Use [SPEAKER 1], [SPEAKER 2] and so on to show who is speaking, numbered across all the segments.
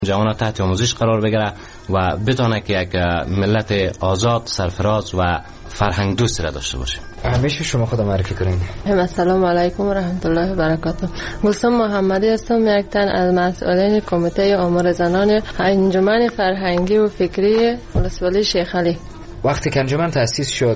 [SPEAKER 1] جوان تحت آموزش قرار بگیره و بتونه که یک ملت آزاد، سرفراز و فرهنگ دوست را داشته باشه.
[SPEAKER 2] همیشه شما خود معرفی کنید.
[SPEAKER 3] السلام علیکم و رحمت الله و برکاته. گلسم محمدی هستم، یک تن از مسئولین کمیته امور زنان انجمن فرهنگی و فکری ولسوالی شیخ علی.
[SPEAKER 2] وقتی که انجمن تأسیس شد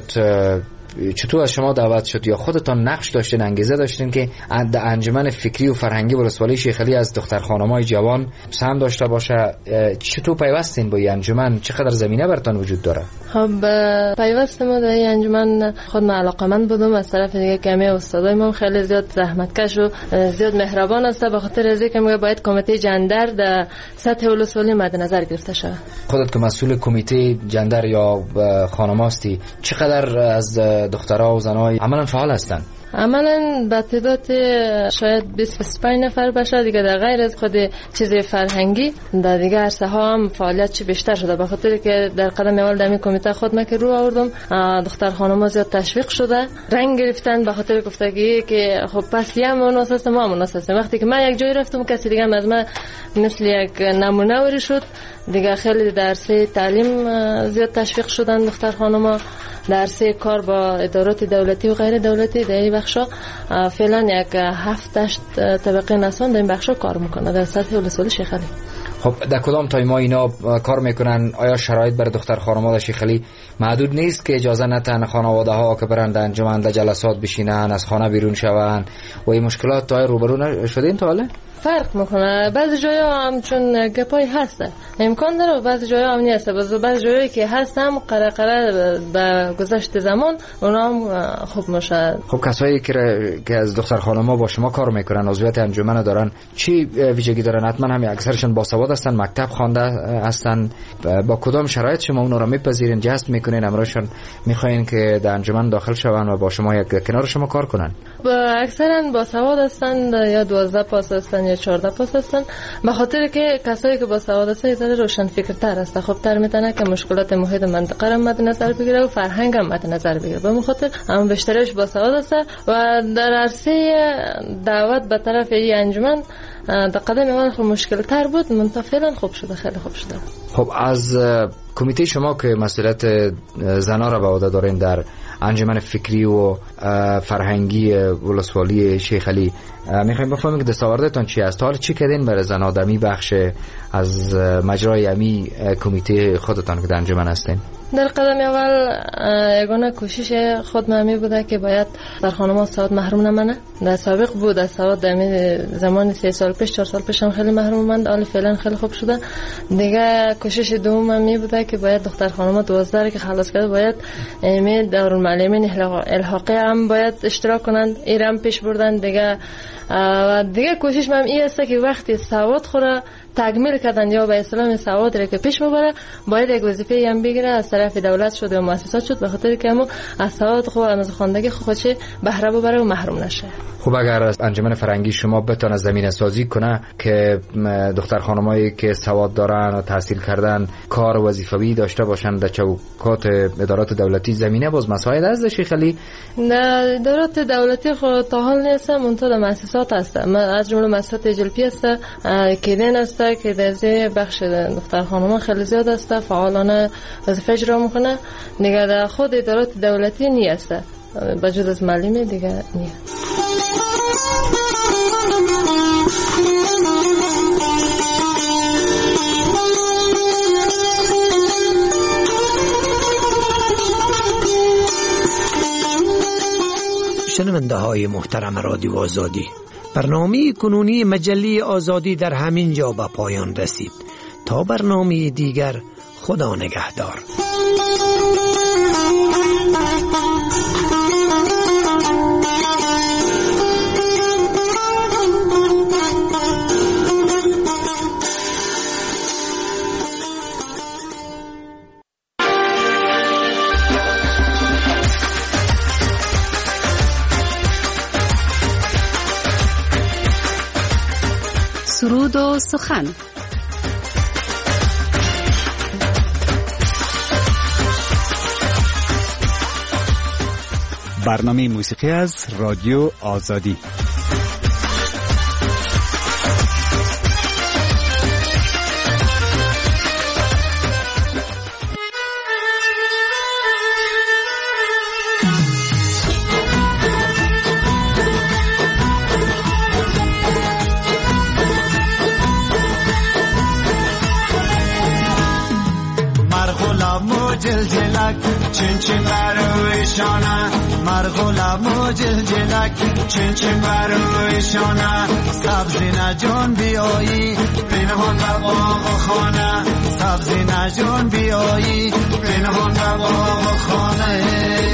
[SPEAKER 2] چطور از شما دعوت شد یا خودتان نقش داشتین، انگیزه داشتین که انجمن فکری و فرهنگی ولسوالی شیخ علی از دختر خانم‌های جوان سهم داشته باشه؟ چطور پیوستین با این انجمن؟ چقدر زمینه براتون وجود داره؟
[SPEAKER 3] خب پیوست ما در این انجمن خود علاقه‌مند بودم. از طرف دیگه کمی استادای ما خیلی زیاد زحمتکش و زیاد مهربان است، به خاطر از اینکه میگه باید کمیته جندر در سطح ولسوالی مد نظر گرفته شود. خودت
[SPEAKER 2] که مسئول کمیته جندر یا خانم‌ها هستی، چقدر از دخترها و زنای عملا فعال هستن؟
[SPEAKER 3] عملا به تعداد شاید 20-25 نفر باشه دیگه. در غیر از خود چیز فرهنگی در دیگه عرصه ها هم فعالیت چی بیشتر شده، به خاطر که در قدم اول در این کمیته خود من که رو آوردم دختر خانم‌ها زیاد تشویق شده، رنگ گرفتن، به خاطر گفتگی که خب پس یه مناسبت ما مناسبت. وقتی که من یک جای رفتم کسی دیگه از من مثل یک نمونه وری شد دیگه. خیلی در عرصه تعلیم زیاد تشویق شدن دختر خانم‌ها، در عرصه کار با ادارات دولتی و غیر دولتی در این بخشا فعلا یک 7-8 طبقه نسان در این بخشا کار میکنه در سطح ولسوالی شیخ علی.
[SPEAKER 2] خب در کدام تایما اینا کار میکنن؟ آیا شرایط برای دختر خانم‌ها در شیخ علی محدود نیست که اجازه ندن خانواده ها که برن در انجمن در جلسات بشینن، از خانه بیرون شون و این مشکلات تا روبرو شدین تا حالا؟
[SPEAKER 3] فرق میکنه. بعضی جاها هم چون گپای هسته امکان داره و بعضی جاها هم نیست. بعضی جایی که هست هم قره به گذشت زمان اونا هم خوب میشه.
[SPEAKER 2] خب کسایی که از دختر خانم‌ها با شما کار میکنن، عضویت انجمن دارن، چی ویژگی دارن؟ حتما هم اکثرشون باسواد هستن، مکتب خوانده هستن. با کدام شرایط شما اونا رو میپذیرین، جذب میکنین، امرشون میخواین که در انجمن داخل شون و با شما یک کنار شما کار کنن؟
[SPEAKER 3] اکثرا باسواد هستن، یا 12 پاس هستن یا 14 پاس هستن، به خاطر که کسایی که باسواد هستن زیاد روشن فکرتر هستن، خب تر میتونه که مشکلات محیط منطقه رو مد نظر بگیره و فرهنگ هم مد نظر بگیره. به خاطر هم بیشترش باسواد هستن و در عرصه دعوت به طرف این انجمن در قدم اول خب مشکل تر بود، منتفعلا خوب شده، خیلی خوب شده.
[SPEAKER 2] خب از کمیته شما که مسئولیت زنا را به عهده دارین در انجمن فکری و فرهنگی ولسوالی شیخ علی، میخوایم بفهمیم که دستاوردتون چی است؟ حالا چی کردین برای زنا دمی بخش از مجرای امی کمیته خودتان که در انجمن هستین؟
[SPEAKER 3] در قدم اول یگانه کوشش خود می بوده که باید در خانم‌ها سواد محروم نمانه. در سابق بود از سواد در زمان 3 سال پیش 4 سال پیش هم خیلی محروم ماند، حالا فعلا خیلی خوب شده دیگه. کوشش دوم می بوده که باید دختر خانم‌ها 12 که خلاص کرده باید امی دارالمعلمین الحاقی هم باید اشتراک کنند، ایران پیش بردن دیگه. و دیگه کوشش من این است که وقتی سواد خوره تکمیل کردن یا به اسلام سواد را که پیش ببره باید یک وظیفه هم بگیره از طرف دولت شده و مؤسسات شد، به خاطر که همون از سواد خود از خواندگی خودش بهره ببره و محروم نشه.
[SPEAKER 2] خب اگر انجمن فرهنگی شما بتونه زمینه سازی کنه که دختر خانمایی که سواد دارن و تحصیل کردن کار وظیفه‌ای داشته باشن در چوکات ادارات دولتی، زمینه باز مساعد از شیخ علی؟
[SPEAKER 3] نه، ادارات دولتی خود تا حال نیست، منتها مؤسسات هست. از جمله مؤسسات جلپی است که دین است که در بخش دختر خانم‌ها خیلی زیاد است، فعالانه وظیفه اجرا میکنه دیگه. در خود ادارات دولتی نیست، بجز از معلمی دیگه نیست.
[SPEAKER 4] شنونده های محترم رادیو آزادی، برنامه کنونی مجله آزادی در همین جا به پایان رسید. تا برنامه دیگر، خدا نگهدار.
[SPEAKER 5] سرود و سخن.
[SPEAKER 6] برنامه موسیقی از رادیو آزادی.
[SPEAKER 7] جلجلک چین چین برویشانه مرغولم جلجلک چین چین برویشانه سبزی نجان بیایی پنهان به باغ خانه سبزی نجان بیایی پنهان به باغ خانه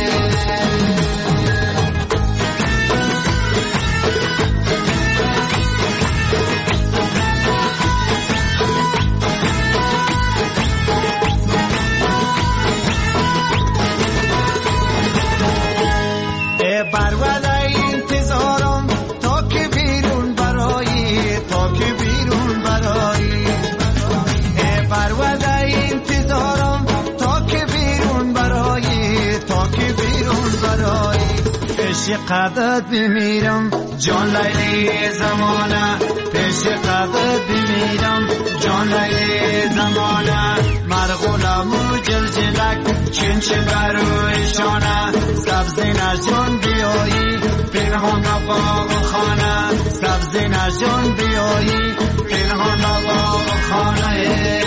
[SPEAKER 7] پیش قدرت بمیرم جان لیلی زمانه پیش قدرت بمیرم جان لیلی زمانه مرغولم و جلجلک چین چین برویشانه سبزی نجان بیایی پنهان باغ خانه سبزی نجان بیایی پنهان باغ خانه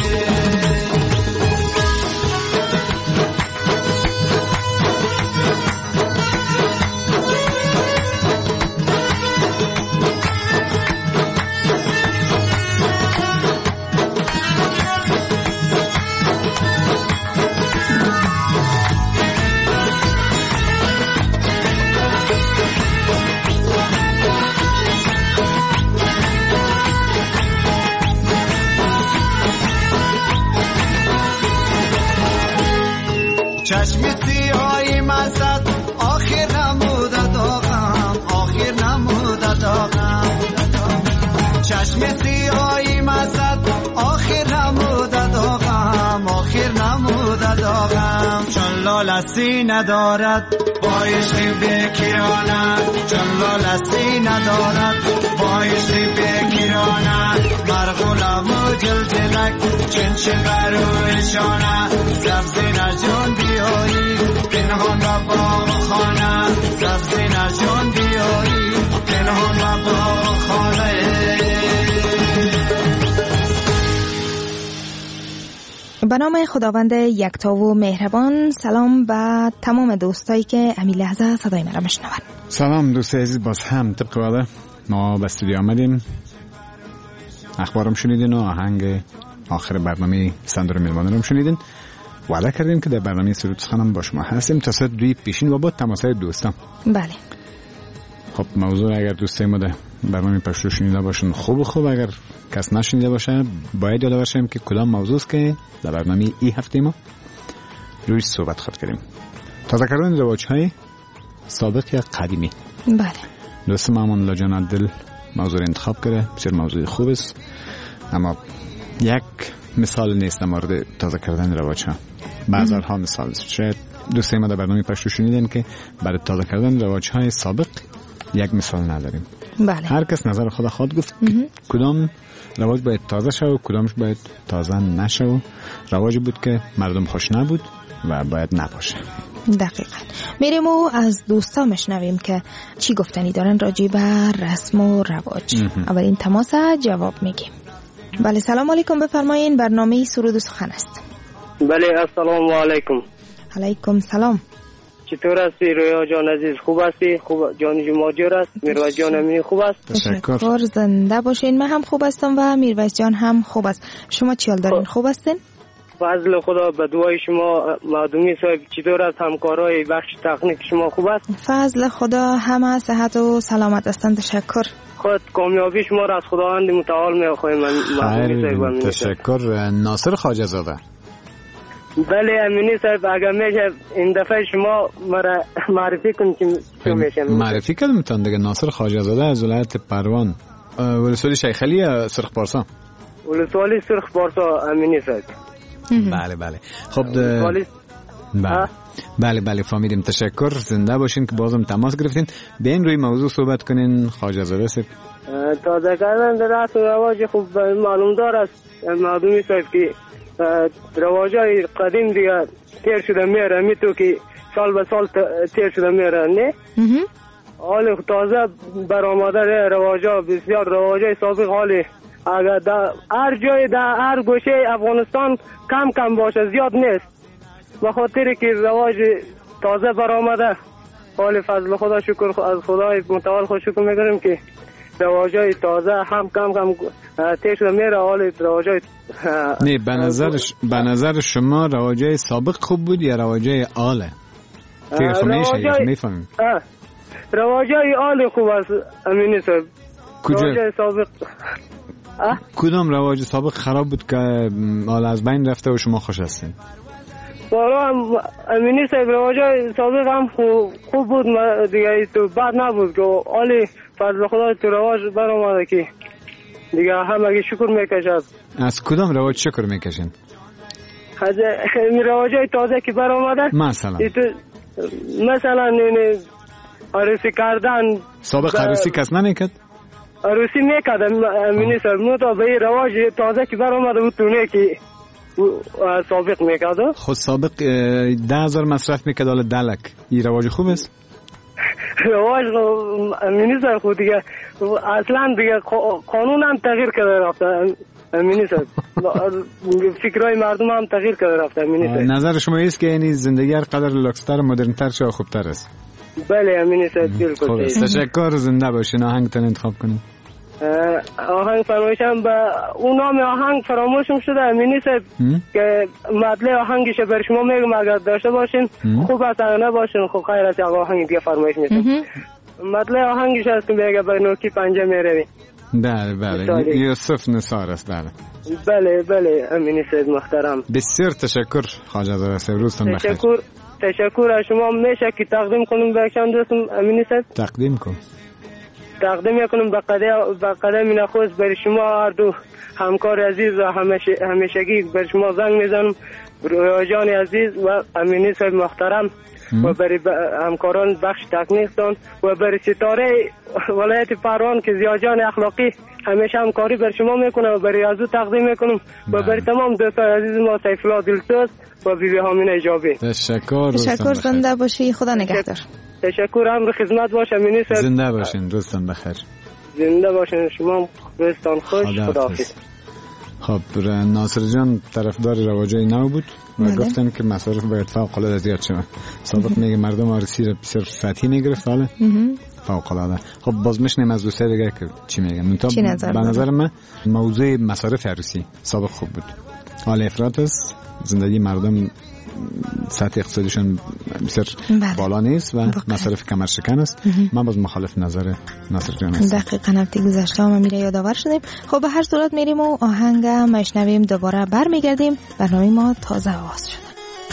[SPEAKER 7] چشم سیاهی مزد آخر نموده داغم آخر نموده داغم چشم سیاهی مزد آخر نموده داغم آخر نموده داغم چون لالسی ندارد بایشی بکیرانه چون لالسی ندارد بایشی بکیرانه مرغولم و جلجلک چین چین برویشانه سبزی نجان بیایی پنهان و باغ خانه سبزی نجان بیایی پنهان و باغ خانه
[SPEAKER 8] به نام خداوند یکتا و مهربان. سلام و تمام دوستایی که همین لحظه صدای مرا میشنون.
[SPEAKER 6] سلام دوستای عزیز، باز هم طبق وعده ما به استودیو آمدیم، اخبارم شنیدین و آهنگ آخر برنامه صندوق میلمانه رو شنیدین. وعده کردیم که در برنامه سرود سخنم با شما هستیم تا ساعت 2 پیشین و با تماسای دوستان.
[SPEAKER 8] بله.
[SPEAKER 6] خب موضوع اگر دوستای ما در برنامه پشتو شنیده باشن خوب، اگر کس نشنیده باشه باید یاد باشیم که کدام موضوع است که در برنامه این هفته ما روی صحبت خواهد کردیم. تازه کردن رواج‌های سابق یا قدیمی.
[SPEAKER 8] بله.
[SPEAKER 6] دوست مامان لاجان عدل موضوع انتخاب کرده، بسیار موضوع خوب است، اما یک مثال نیست در مورد تازه کردن رواج‌ها. بازارها مثال است. شاید دوستای ما در برنامه پشتو شنیدن که برای تازه کردن رواج‌های سابق یک مثال نداریم.
[SPEAKER 8] بله.
[SPEAKER 6] هر کس نظر خود گفت کدام رواج باید تازه شد و کدامش باید تازه نشد. رواجی بود که مردم خوش نبود و باید نباشه.
[SPEAKER 8] دقیقاً. میریم و از دوستا میشنویم که چی گفتنی دارن راجع به رسم و رواج. اولین تماس جواب میگیم. بله سلام علیکم، بفرمایین. برنامه سرود و سخن است.
[SPEAKER 9] بله السلام علیکم.
[SPEAKER 8] علیکم سلام.
[SPEAKER 9] چطور هستی رویا جان عزیز؟ خوب هستی؟ خوب جان شما جور است؟ میرویس جان امینی خوب است؟
[SPEAKER 8] تشکر. زنده باشین. من هم خوب هستم و میرویس جان هم خوب است. شما چی حال دارین؟ خوب هستین؟
[SPEAKER 9] فضل خدا به دعای شما. معدومی صاحب چطور است؟ همکارای بخش تکنیک شما خوب است؟
[SPEAKER 8] فضل خدا همه صحت و سلامت هستند. تشکر.
[SPEAKER 9] خود کامیابی شما را از خداوند متعال میخوایم. معدومی صاحب
[SPEAKER 6] تشکر. ناصر خواجه زاده.
[SPEAKER 9] بله امینی صاحب اگر میشه این دفعه شما مرا معرفی کنید که میشه.
[SPEAKER 6] معرفی کردم تان دیگه. ناصر خواجه زاده از ولایت پروان، ولسوالی شیخ علی سرخ پارسا.
[SPEAKER 9] ولسوالی سرخ پارسا امینی صاحب.
[SPEAKER 6] بله. خب بله فهمیدیم. تشکر. زنده باشین که بازم تماس گرفتین. بیاین روی موضوع صحبت کنین. خواجه زاده صاحب
[SPEAKER 9] تازه کردن در رسم و رواج خوب معلوم دار است معدومی صاحب که رواجای قدیم دیگه تیر شده میره، میتو که سال به سال تیر شده میره نه؟ حالی تازه برآمده رواجا بسیار رواجای سابق حالی اگر در هر جای در هر گوشه افغانستان کم باشه، زیاد نیست. به خاطر که رواج تازه برآمده، حال فضل خدا شکر از خدای متعال خود شکر میکنیم که رواجای تازه هم کم تیر شده میره. حال رواجای
[SPEAKER 6] نه به نظر شما رواجای سابق خوب بود یا رواجای آله؟ میفهمیم
[SPEAKER 9] رواجای آل خوب است امینی صاحب. رواجای سابق
[SPEAKER 6] کدام رواج سابق خراب بود که حال از بین رفته و شما خوش هستین؟
[SPEAKER 9] والا امینی صاحب رواجای سابق هم خوب بود دیگه، تو بد نبود که آل فضل خدا تو رواج برآمده که دیگه همه شکر میکشد.
[SPEAKER 6] از کدام رواج شکر میکشین؟
[SPEAKER 9] از رواجای تازه که برآمده. مثلا عروسی کردن.
[SPEAKER 6] سابق عروسی کس نمیکرد؟
[SPEAKER 9] عروسی میکرد امینی صاحب، نو تا به رواج تازه که برآمده بود تونه که سابق میکرد.
[SPEAKER 6] خود سابق 10,000 مصرف میکرد، حالا دلک. این رواج خوب است؟
[SPEAKER 9] رواج امینی صاحب خود دیگه اصلا دیگه قانون هم تغییر کرده رفته امینی صاحب، فکرهای مردم هم تغییر کرده رفته امینی صاحب.
[SPEAKER 6] نظر شما است که یعنی زندگی هر قدر لاکستر مدرن‌تر شه خوبتر است؟
[SPEAKER 9] بله امینی صاحب بالکل.
[SPEAKER 6] تشکر، زنده باشین. آهنگتون انتخاب کنید.
[SPEAKER 9] آهنگ فرمایشم به اون نام آهنگ فراموشم شده امینی صاحب که مطلع آهنگش بر شما میگم اگر داشته باشین خوب است، اگر نباشین خب خیر است. آهنگ دیگه فرمایش میتونم. مطلع آهنگش هست که میگه بر نوکی پنجه میروی.
[SPEAKER 6] بله یوسف نثار است.
[SPEAKER 9] بله امینی صاحب محترم.
[SPEAKER 6] بسیار تشکر خواجه عزیز، روزتون بخیر.
[SPEAKER 9] تشکر از شما. میشه که تقدیم کنم به چند دوستم امینی صاحب؟ تقدیم میکنم به قدم نخست بر شما هر دو همکار عزیز و همیشگی بر شما زنگ میزنم، رویا جان عزیز و امینی صاحب محترم و برای همکاران بخش تکنیکتان و برای ستاره ولایت پروان که زیا جان اخلاقی همیشه همکاری بر شما میکنه و برای از او تقدیم میکنم و برای تمام دوستان عزیز ما سیف الله دلسوز و بیبی هامین ایجابی.
[SPEAKER 8] تشکر، زنده باشی، خدا نگهدار.
[SPEAKER 9] تشکر، امر خدمت باشه امینی صاحب.
[SPEAKER 6] زنده باشین، روزتون بخیر.
[SPEAKER 9] زنده باشین شما، روزتان خوش. خداحافظ.
[SPEAKER 6] خب ناصر جان طرفدار رواجای نو بود و گفتن که مصارف باید فوق العاده زیاد شه. سابق میگه مردم عروسی رو بسیار سطحی میگرفت، حالا فوق العاده. خب باز میشنیم از دوستای دیگه که چی میگن. به نظر من موضوع مصارف عروسی سابق خوب بود. حال افراط است، زندگی مردم سطح اقتصادیشون بسیار بالا نیست و مصارف کمر شکن است. من باز مخالف نظر ناصر جان هستم.
[SPEAKER 8] دقیقاً هفته گذشته ما میره یادآور شدیم. خب به هر صورت میریم و آهنگ میشنویم، دوباره برمیگردیم. برنامه ما تازه آغاز شده.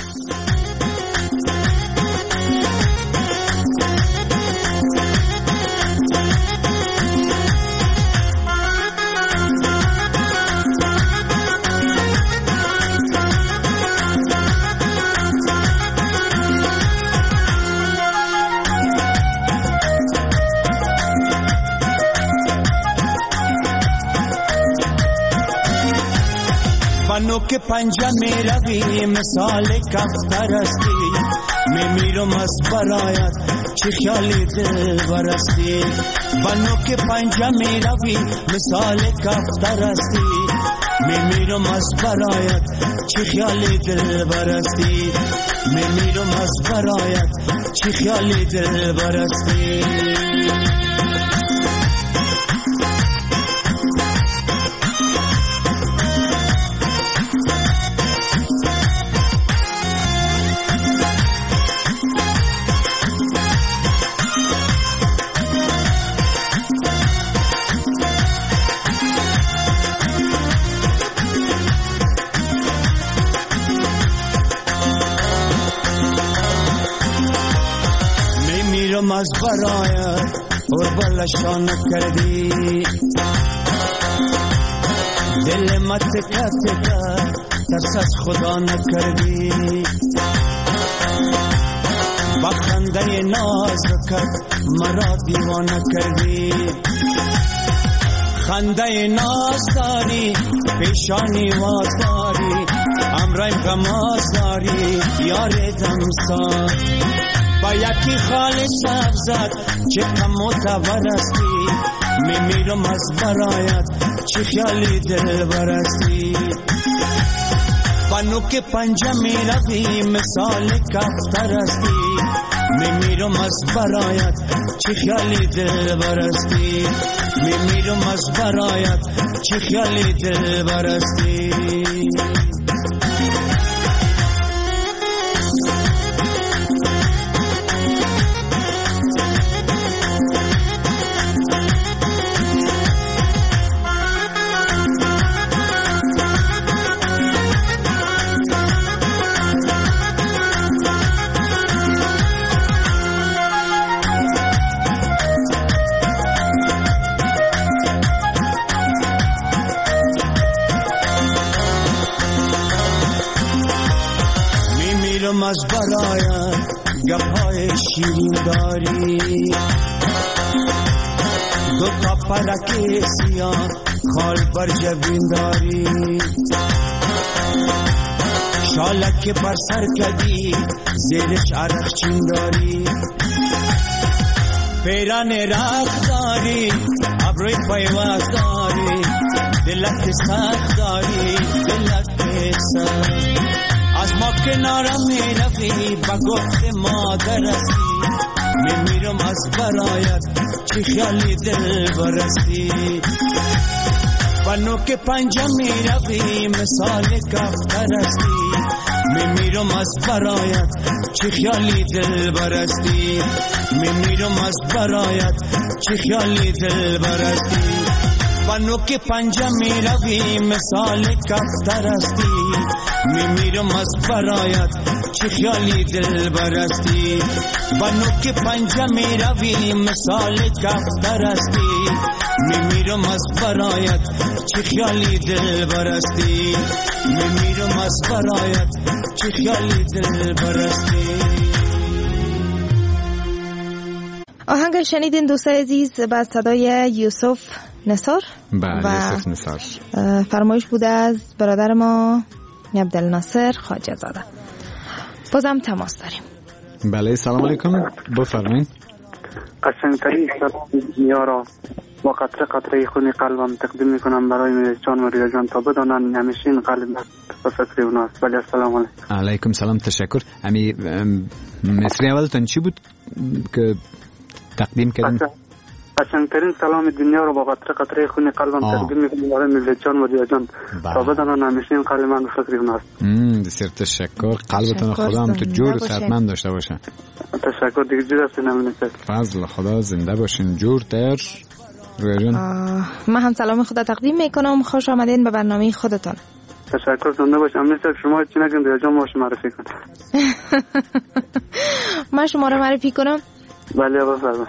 [SPEAKER 10] بانو که پنجه می روی مثال کفتر استی، می میرم از برایت چی خیالی دل برستی. بانو که پنجه می روی مثال کفتر استی، می میرم از برایت چی خیالی دل برستی. می میرم از برایت چی خیالی دل برستی. از برایت اور بلشان کردی، دل مت کت ترس از خدا نکردی. بخنده نازکت مرا دیوانه کردی، خنده ناز داری پیشانی واز داری، امرایم غماز داری یار دمسار. با یکی خال سبزت چه کم متورستی، میمیرم از برایت چه خیالی دل برستی. بانو که پنجه می روی مثال کفتر هستی میمیرم از برایت چه خیالی دل برستی میمیرم از برایت چه خیالی دل برستی از برایت گپای شیرین داری دو تا پرک سیاه خال بر جبین داری شالک بر سر کدی زیرش عرق چین داری پیران رخ داری ابروی پیوست داری دلت سخت داری دلت سخت از ما کنارم میروی با گفت مادر هستی میمیرم از برایت چی خیالی دل برستی با نوک پنجه میروی مثال کفتر هستی میمیرم از برایت چی خیالی دل برستی میمیرم از برایت چی خیالی دل برستی با نوک پنجه میروی مثال کفتر هستی میمیرم از برایت چه خیالی دل برستی با نوک پنجه میروی مثال کفتر هستی میمیرم از برایت چه خیالی دل برستی میمیرم از برایت چه خیالی دل برستی.
[SPEAKER 8] آهنگ شنیدین دوستان عزیز با صدای یوسف نصار.
[SPEAKER 6] بله یوسف نصار.
[SPEAKER 8] فرمایش بوده از برادر ما عبدالناصر خواجه زاده. بازم تماس داریم.
[SPEAKER 6] بله سلام علیکم بفرمایید.
[SPEAKER 11] قشنگترین دنیا را با قطره قطره خون قلبم تقدیم میکنم برای میرجان و ریاجان تا بدانن همیشه این قلب به فکر اوناست. بله السلام علیکم.
[SPEAKER 6] علیکم سلام تشکر. امی مصری اولتون چی بود که تقدیم کردن؟
[SPEAKER 11] قشنگترین سلام دنیا رو با قطره قطره خون قلبم تقدیم میکنم برای میرجان و ریاجان تا بدانن همیشه این قلب من به فکر اوناست.
[SPEAKER 6] بسیار تشکر. قلبتون خدا هم تو جور و صحتمند داشته باشه.
[SPEAKER 11] تشکر دیگه جور است نمونید.
[SPEAKER 6] فضل خدا زنده باشین جور تر. ریاجان
[SPEAKER 8] من هم سلام خدا تقدیم میکنم. خوش آمدین به برنامه خودتون.
[SPEAKER 11] تشکر زنده باشم. مثل شما چی نگیم ریاجان ما شما معرفی کن.
[SPEAKER 8] من شما رو معرفی کنم؟
[SPEAKER 11] بله بفرمایید.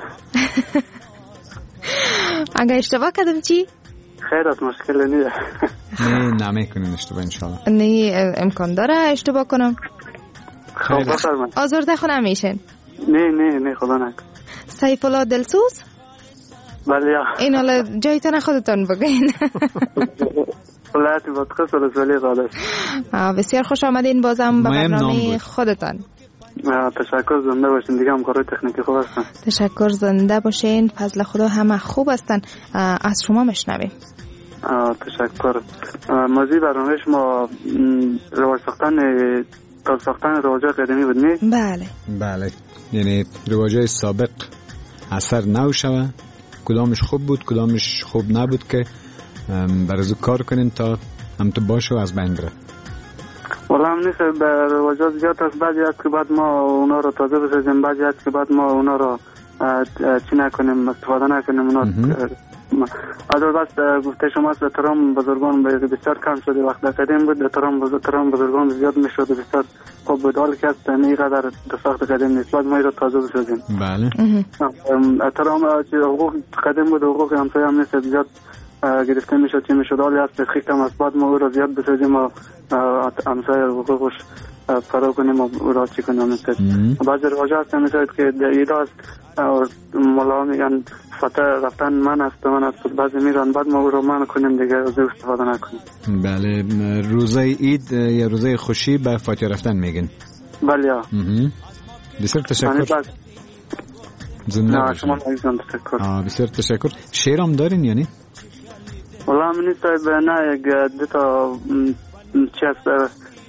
[SPEAKER 8] اگه اشتباه کردم چی؟
[SPEAKER 11] خیر است مشکل نیست.
[SPEAKER 6] نه نمیکنین اشتباه انشالله.
[SPEAKER 8] نه امکان داره اشتباه کنم.
[SPEAKER 11] خب بفرمایید.
[SPEAKER 8] آزرده خو نمیشین؟
[SPEAKER 11] نه خدا نکن.
[SPEAKER 8] سیف الله دلسوز؟
[SPEAKER 11] بله یا.
[SPEAKER 8] این حالا جایتون خودتون بگین.
[SPEAKER 11] ولایت بادغیس ولسوالی قادس.
[SPEAKER 8] بسیار خوش آمدین بازم به برنامه خودتان.
[SPEAKER 11] تشکر زنده باشین. دیگه همکارای تکنیکی خوب هستن.
[SPEAKER 8] تشکر زنده باشین. فضل خدا همه خوب هستن. از شما میشنویم.
[SPEAKER 11] تشکر. موضوع برنامه شما رواج ساختن رواج‌های قدیمی بود نه؟
[SPEAKER 6] بله یعنی رواج‌های سابق اثر نو شوه، کدامش خوب بود کدامش خوب نبود که برای کار کنیم تا هم تو باشه و از بین بره.
[SPEAKER 11] والله هم نیست به رواجات زیاد است. بعضی هست که بعد ما اونا رو تازه بسازیم، بعضی هست که بعد ما اونا رو چی نکنیم استفاده نکنیم. اونا از بس گفته شما است احترام بزرگان بسیار کم شده. وقت قدیم بود احترام بزرگان زیاد میشد، بسیار خوب بود. حال که است اینقدر در ساخت قدیم نیست. بعد ما رو تازه بسازیم.
[SPEAKER 6] بله
[SPEAKER 11] احترام حقوق قدیم بود، حقوق همسایه هم نیست زیاد گرفته میشد چی میشد. حالی هست دقیق کم است. بعد ما او رو زیاد بسازیم و همسایه حقوقش فرا کنیم و او را چی کنیم. بعضی رواجه هست میشود که ایده است ملا میگن فتح رفتن من است بعضی میرن بعد ما او رو من کنیم دیگه از او استفاده نکنیم.
[SPEAKER 6] بله روزه اید یا روزه خوشی به فاتحه رفتن میگن.
[SPEAKER 11] بله یا
[SPEAKER 6] بسیار تشکر.
[SPEAKER 11] نه شما نگیزم تشکر.
[SPEAKER 6] بسیار تشکر. شعر هم دارین یعنی؟
[SPEAKER 11] والله من نیست نه یک دو تا چی است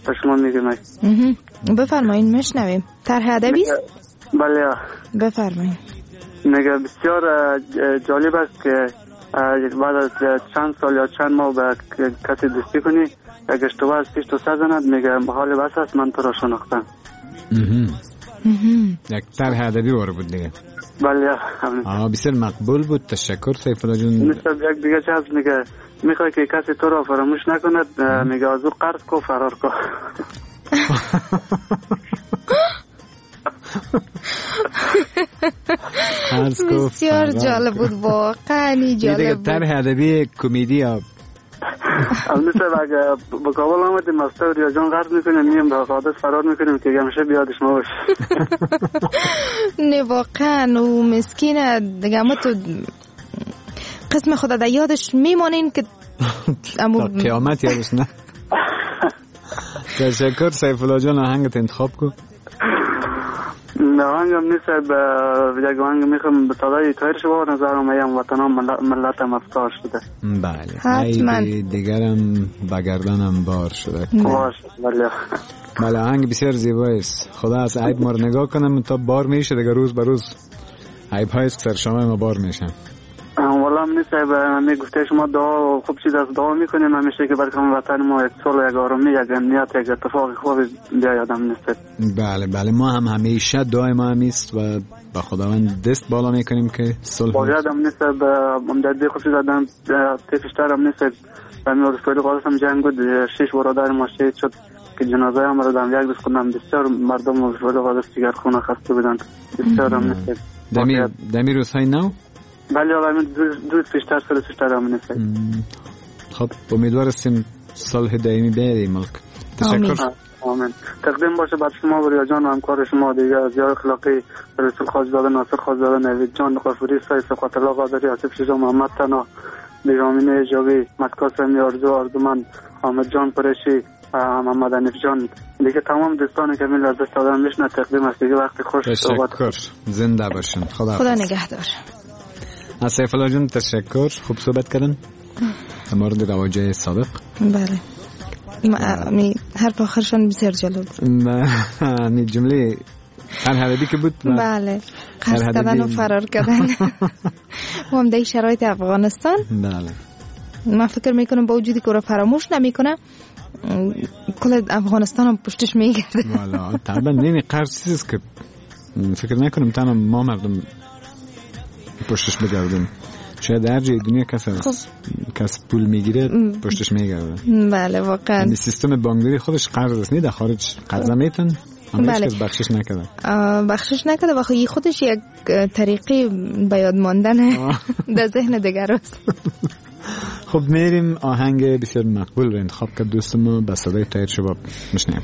[SPEAKER 11] به شما میگم.
[SPEAKER 8] بفرمایید میشنویم. طرح ادبی است؟
[SPEAKER 11] بله.
[SPEAKER 8] بفرمایید.
[SPEAKER 11] میگه بسیار جالب است که بعد از چند سال یا چند ماه به کسی دوستی کنی یک اشتباه از پیش تو سر زند میگه حال بس است من تو را شناختم.
[SPEAKER 6] یک طرح ادبی واره بود دیگه.
[SPEAKER 11] بله.
[SPEAKER 6] بسیار مقبول بود. تشکر سیف الله جون.
[SPEAKER 11] مثل یک دیگه چه هست میگه میخوای که کسی تو را فراموش نکند میگه از او قرض کو فرار کو.
[SPEAKER 8] بسیار جالب بود واقعا جالب بود.
[SPEAKER 6] طرح ادبی کمدی ها
[SPEAKER 11] مثل اگه با کابل آمدیم مستور یا جان قرض میکنیم میم به قادس فرار میکنیم که همیشه بیادش ما باش.
[SPEAKER 8] نه واقعا و مسکینه دیگه اما تو قسم خدا در یادش میمانین که
[SPEAKER 6] تا قیامت یادش نه. تشکر سیف الله جان. آهنگت انتخاب کو.
[SPEAKER 11] آهنگم نیست یک آهنگ میخوام به صدای تایر شما نظرم ایم وطنم ملتم افکار شده.
[SPEAKER 6] بله عید دیگرم بگردنم بار شده. بله آهنگ بسیار زیبایی است. خدا از عیب ما رو نگاه کنم تا بار میشه دیگه روز به روز عیب های سر شما ما بار میشن.
[SPEAKER 11] والا من نیست میگفته شما دعا خوب چیز از دعا میکنیم همیشه که برای وطن ما یک صلح یک آرامی یک امنیت یک اتفاق خوب بیایدم نیست.
[SPEAKER 6] بله ما هم همیشه دعای ما همیست و با خداوند دست بالا میکنیم که صلح
[SPEAKER 11] باید هم نیست. امدادی خوب چیز دادم تیفشتر هم نیست. من رسولی قادس هم جنگ بود 6 برادر ما شهید شد که جنازه هم رو دم یک روز کنم. بسیار مردم رسولی قادس دیگر خونه خسته بودن. بسیار هم نیست.
[SPEAKER 6] دمی روزهای نو؟
[SPEAKER 11] بله آقای دو پیشتر سال پیشتر هم نیست.
[SPEAKER 6] خب امیدوار هستیم صلح دائمی بیاید ملک. تشکر.
[SPEAKER 11] آمین. تقدیم باشه بعد شما و ریاض جان و همکار شما دیگه از یار اخلاقی رسول خواجزاده ناصر خواجزاده نوید جان غفوری سای سقاط الله قادری آصف شجاع محمد تنا بیرامین اجابی متکاسمی آرزومند حامد جان قریشی محمد حنیف جان دیگه تمام دوستانی که من از دست دادن میشنه تقدیم است دیگه. وقتی خوش
[SPEAKER 6] تشکر. زنده باشین.
[SPEAKER 8] خدا نگهدار.
[SPEAKER 6] از سیف الله جون تشکر. خوب صحبت کردن در مورد رواجه صادق.
[SPEAKER 8] بله حرف آخرشان بسیار جالب
[SPEAKER 6] بود. جمله طرح ادبی که بود.
[SPEAKER 8] بله قرض کردن و فرار کردن و هم در شرایط افغانستان.
[SPEAKER 6] بله
[SPEAKER 8] من فکر میکنم با وجودی که رو فراموش نمیکنه کل افغانستان هم پشتش میگرده.
[SPEAKER 6] والا طبعا نه قرض چیزی که فکر نکنم تنها ما مردم پشتش بگردیم. شاید هر جای دنیا کس پول میگیره پشتش میگرده.
[SPEAKER 8] بله واقعا
[SPEAKER 6] این سیستم بانکداری خودش قرض است. نه در خارج قرض میتن اما هیچ کس بخشش نکرده و خودش یک طریقی به یاد ماندن در ذهن دیگر است. خب میریم آهنگ بسیار مقبول رو انتخاب کرد دوست ما به صدای طاهر شباب میشنیم.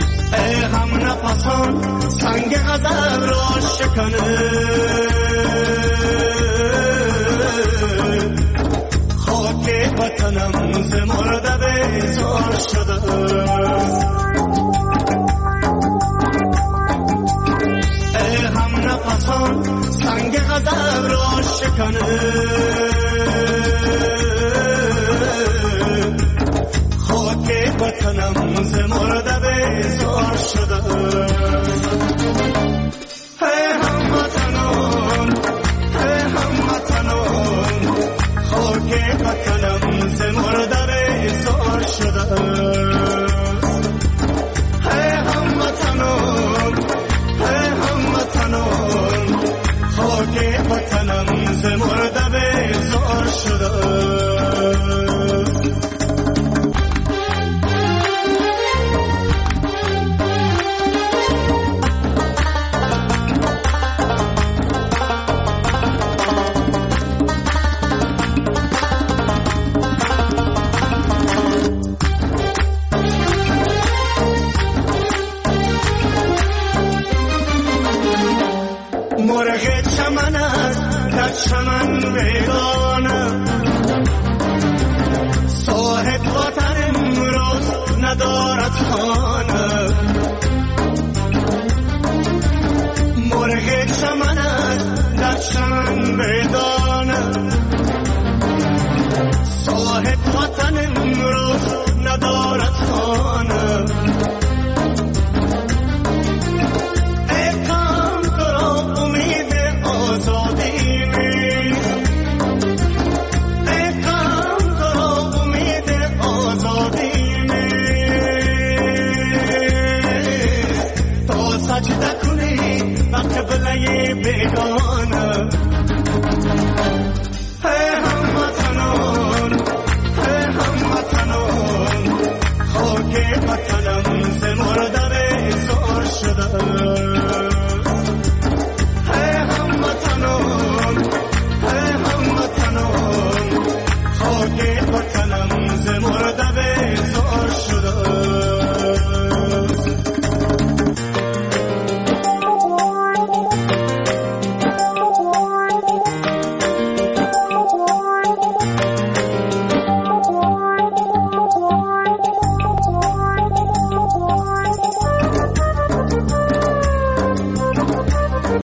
[SPEAKER 10] سنگ غضب را شکنه ز مرده بیزار شده ای هم نفسان سنگ غضب را شکنه خاک وطنم ز مرده بیزار شده ای هموطنان خاک وطنم ز مرده بیزار شده ای هموطنان خاک وطنم ز مرده بیزار شده مرغ چمن است در چمن ویرانه صاحب وطن امروز ندارد خانه مرغ چمن است در چمن ویرانه صاحب وطن امروز ندارد خانه سجده کنی وقت بلای بیگان